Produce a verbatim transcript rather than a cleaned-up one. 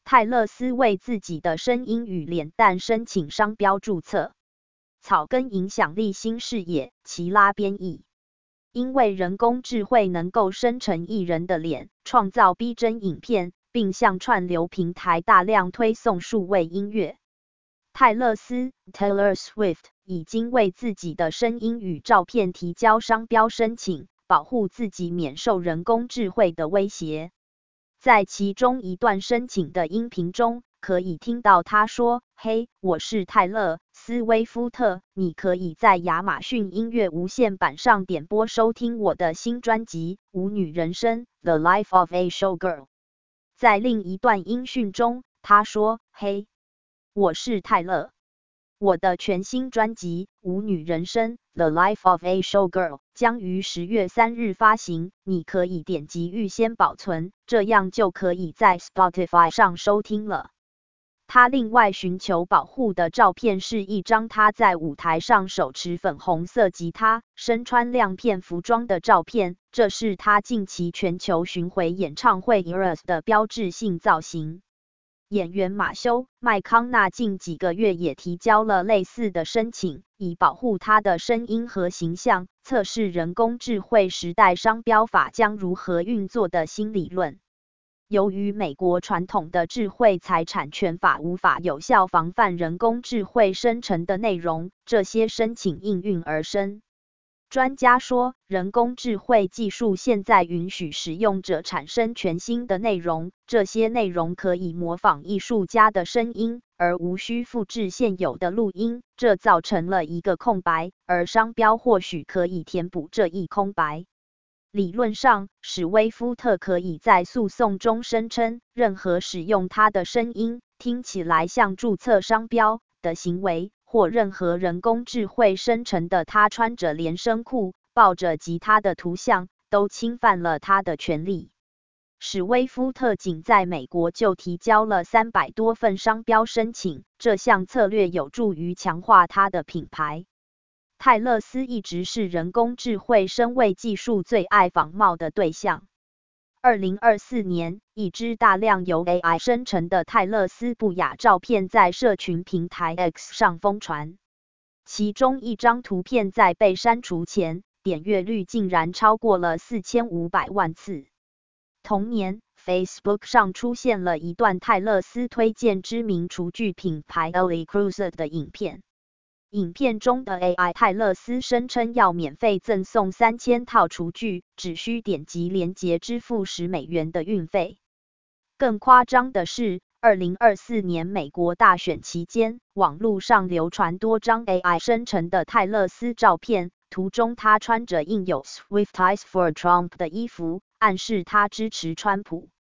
泰勒斯为自己的声音与脸蛋申请商标注册。草根影响力新视野，奇拉编译。因为人工智慧能够生成艺人的脸，创造逼真影片，并向串流平台大量推送数位音乐。泰勒斯 （Taylor Swift） 已经为自己的声音与照片提交商标申请，保护自己免受人工智慧的威胁。在其中一段申请的音频中，可以听到他说：“嘿，我是泰勒·斯威夫特，你可以在亚马逊音乐无线版上点播收听我的新专辑《舞女人生 The Life of a Showgirl》。”在另一段音讯中，他说：“嘿，我是泰勒。我的全新专辑《舞女人生 The Life of a Showgirl》将于十月三日发行，你可以点击预先保存，这样就可以在 Spotify 上收听了。”他另外寻求保护的照片是一张他在舞台上手持粉红色吉他、身穿亮片服装的照片，这是他近期全球巡回演唱会 Eras 的标志性造型。演员马修·麦康纳近几个月也提交了类似的申请，以保护他的声音和形象，测试人工智慧时代商标法将如何运作的新理论。由于美国传统的智慧财产权法无法有效防范人工智慧生成的内容，这些申请应运而生。专家说，人工智慧技术现在允许使用者产生全新的内容，这些内容可以模仿艺术家的声音，而无需复制现有的录音，这造成了一个空白，而商标或许可以填补这一空白。理论上，史威夫特可以在诉讼中声称，任何使用他的声音听起来像注册商标的行为，或任何人工智慧生成的他穿着连身裤、抱着吉他的图像，都侵犯了他的权利。史威夫特仅在美国就提交了三百多份商标申请，这项策略有助于强化他的品牌。泰勒斯一直是人工智慧声位技术最爱仿冒的对象。二零二四年，一支大量由 A I 生成的泰勒斯不雅照片在社群平台 X 上疯传，其中一张图片在被删除前，点阅率竟然超过了四千五百万次。同年 ，Facebook 上出现了一段泰勒斯推荐知名厨具品牌 Le Creuset 的影片。影片中的 A I 泰勒斯声称要免费赠送三千套厨具，只需点击连结支付十美元的运费。更夸张的是，二零二四年美国大选期间，网络上流传多张 A I 生成的泰勒斯照片，图中他穿着印有 Swift Eyes for Trump 的衣服，暗示他支持川普。